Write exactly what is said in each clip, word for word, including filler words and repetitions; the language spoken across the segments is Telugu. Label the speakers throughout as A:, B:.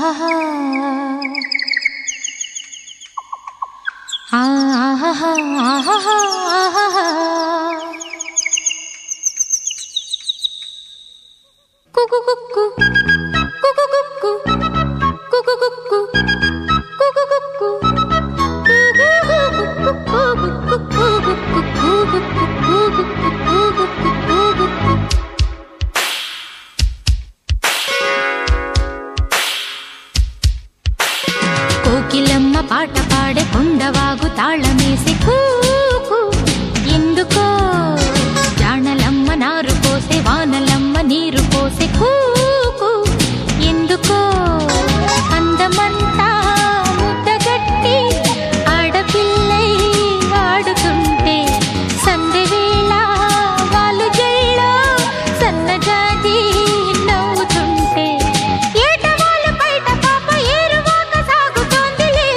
A: కోకిలమ్మ పాట పాడే కొండవాగు తాళమేసి కూకు ఎందుకో జానలమ్మ నారు పోసే వానలమ్మ నీరు పోసే కూకు ఎందుకో అందమంతా ముద్దగట్టి ఆడపిల్లై ఆడుతుంటే సందెవేళ వాళ్ళు జల్లో సన్నజాజి నవ్వుతుంటే ఏటవాళ్ళు బయట పాప ఏరువాక సాగుతోందిలే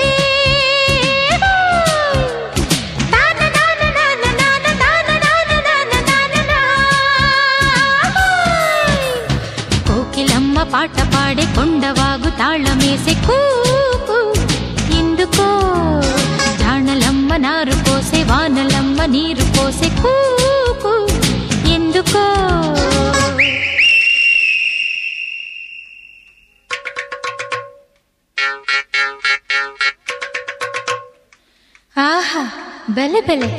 A: నాన్న నాన్న నాన్న నాన్న నాన్న నాన్న నాన్న నాన్న కోకిలమ్మ పాట పాడే కొండవాగు తాళమేసే కూకు ఎందుకో జానలమ్మ నారు పోసే వానలమ్మ నీరు పోసే కూకు ఎందుకో ఆహా బెలె బెలె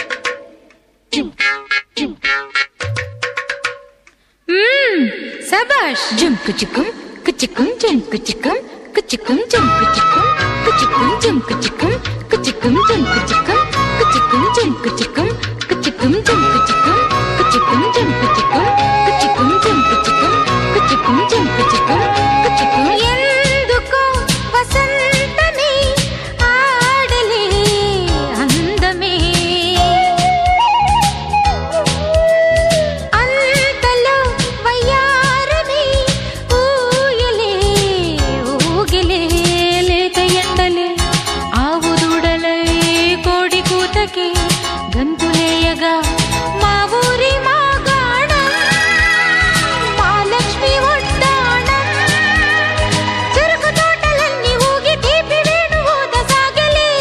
A: సబాష్ జుమ్ కుచుకుం కుచుకుం జుమ్ కుచుకుం కుచుకుం జుమ్ కుచుకుం కుచుకుం జుమ్ కుచుకుం కుచుకుం జుమ్ కుచుకుం కుచుకుం జుమ్ కుచుకుం కుచుకుం జుమ్ కుచుకుం కుచుకుం జుమ్ కుచుకుం కుచుకుం జుమ్ కుచుకుం కుచుకుం జుమ్ కుచుకుం కుచుకుం ఎందుకో వసంతమే ఆడలే అందమే అంతలో వయ్యారమే ఊయలే ఊగిలే లేత ఎండలే ఆవు దూడలై కోడి కూతకి గంతులేయగా మా ఊరి మాగాణం మా లక్ష్మి ఒడ్డాణం చెరుకు తోటలన్నీ ఊగి తీపి వేణు ఊదసాగలే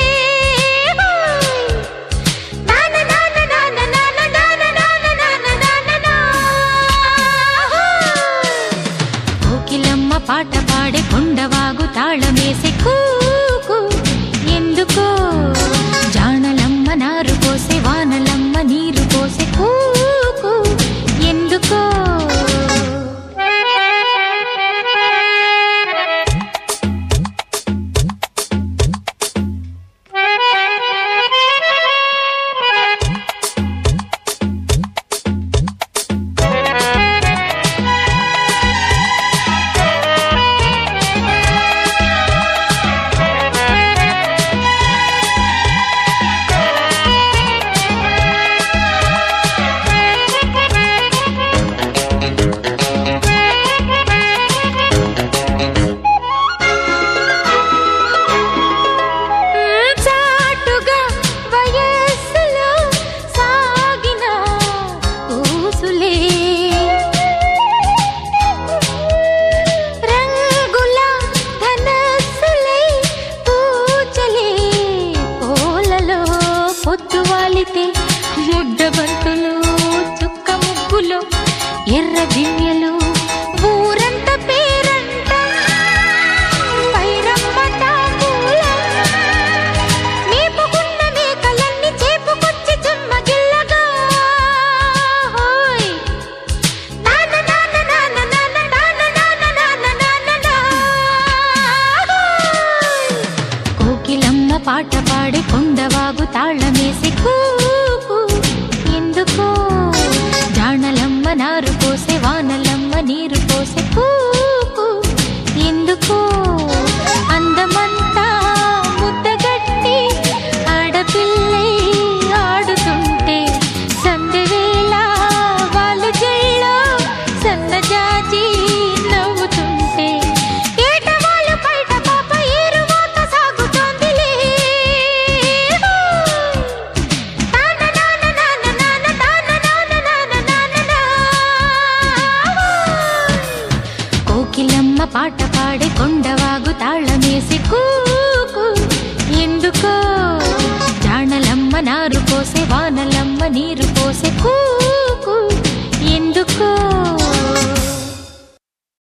A: నాన్న నాన్న నాన్న నాన్న నాన్న నాన్న నాన్న నాన్న కోకిలమ్మ పాట పాడే కొండవాగు తాళమేసే కూకు ఎందుకో జానలమ్మ నారు పోసే వానలమ్మ నీరు పోసే కూకు ఎందుకో చాటుగా వయస్సులో సాగిన ఊసులే రంగుల ధనస్సులై పూచలే పూలలో పొద్దువాలితే ముడ్డబంతులు చుక్క ముగ్గులో ఎర్ర దివ్యలు ఊరంత పేరంట పైరమ్మ తాంబూలం మేపుకున్న మేకలన్నీ చేపుకొచ్చి చెమ్మగిల్లగా హోయ్ నాన్న నాన్న నాన్న నాన్న నాన్న నాన్న నాన్న నాన్న కోకిలమ్మ పాట పాడే కొండవాగు తాళమేసి కూకు ఎందుకో జానలమ్మ నారు పోసే వానలమ్మ నీరు పోసే కూకు ఎందుకో అందమంతా ముద్దగట్టి ఆడపిల్లై ఆడుతుంటే సందెవేళ వాళ్ళు జల్లో సన్నజాజి నవ్వుతుంటే ఏటవాళ్ళు బయట పాప ఏరువాక సాగుతోందిలే నాన్న నాన్న నాన్న నాన్న నాన్న నాన్న నాన్న నాన్న కోకిలమ్మ పాట పాడే కొండవాగు తాళమేసి కూకు ఎందుకో జాణలమ్మ నారు పోసే వానలమ్మ నీరు పోసే కూ